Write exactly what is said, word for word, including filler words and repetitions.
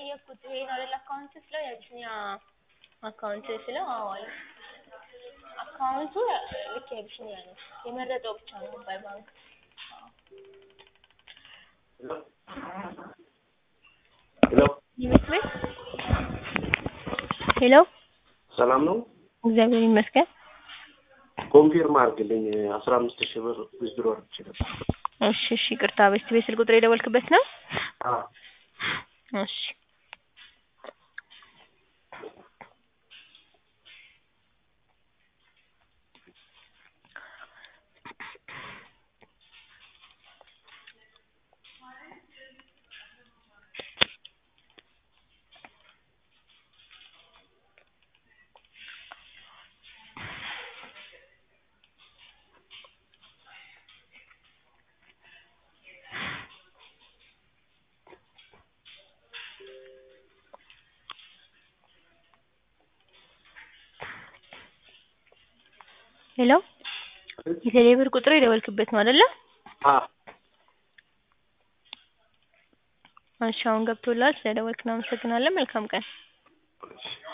ጠየቅኩት ይሄ ነው አይደል አካውንት ስለው የአቢሲኒያ አካውንት ስለው አዎ አለ አካውንቱ ልክ የአቢሲኒያ ነው የመረጠው ብቻ ነው ሞባይል ባንክ ሄሎ ይመስል ሄሎ ሰላም ነው እግዚአብሔር ይመስገን ኮንፊርም አድርግልኝ አስራ አምስት ሺህ ብር ዊዝድሮ አድርጌ እሺ እሺ ይቅርታ በስቲ በስልክ ቁጥር የደወልክበት ነው አዎ እሺ ሄሎ የቴሌብር ቁጥር የደወልክበት ነው አይደለ አዎ እሺ አሁን ገብቶላል ስለደወልክ ነው አመሰግናለሁ መልካም ቀን